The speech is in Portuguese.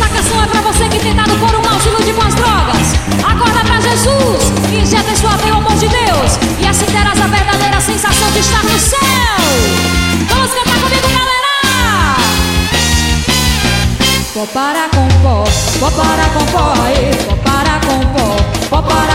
Essa canção é pra você que tentado por um mal se ilude com as drogas. Acorda pra Jesus, injeta em sua veia o amor de Deus, e assim terás a verdadeira sensação de estar no céu. Vamos cantar comigo, galera! Pó para com pó, pó para com pó, pó para com pó, pó para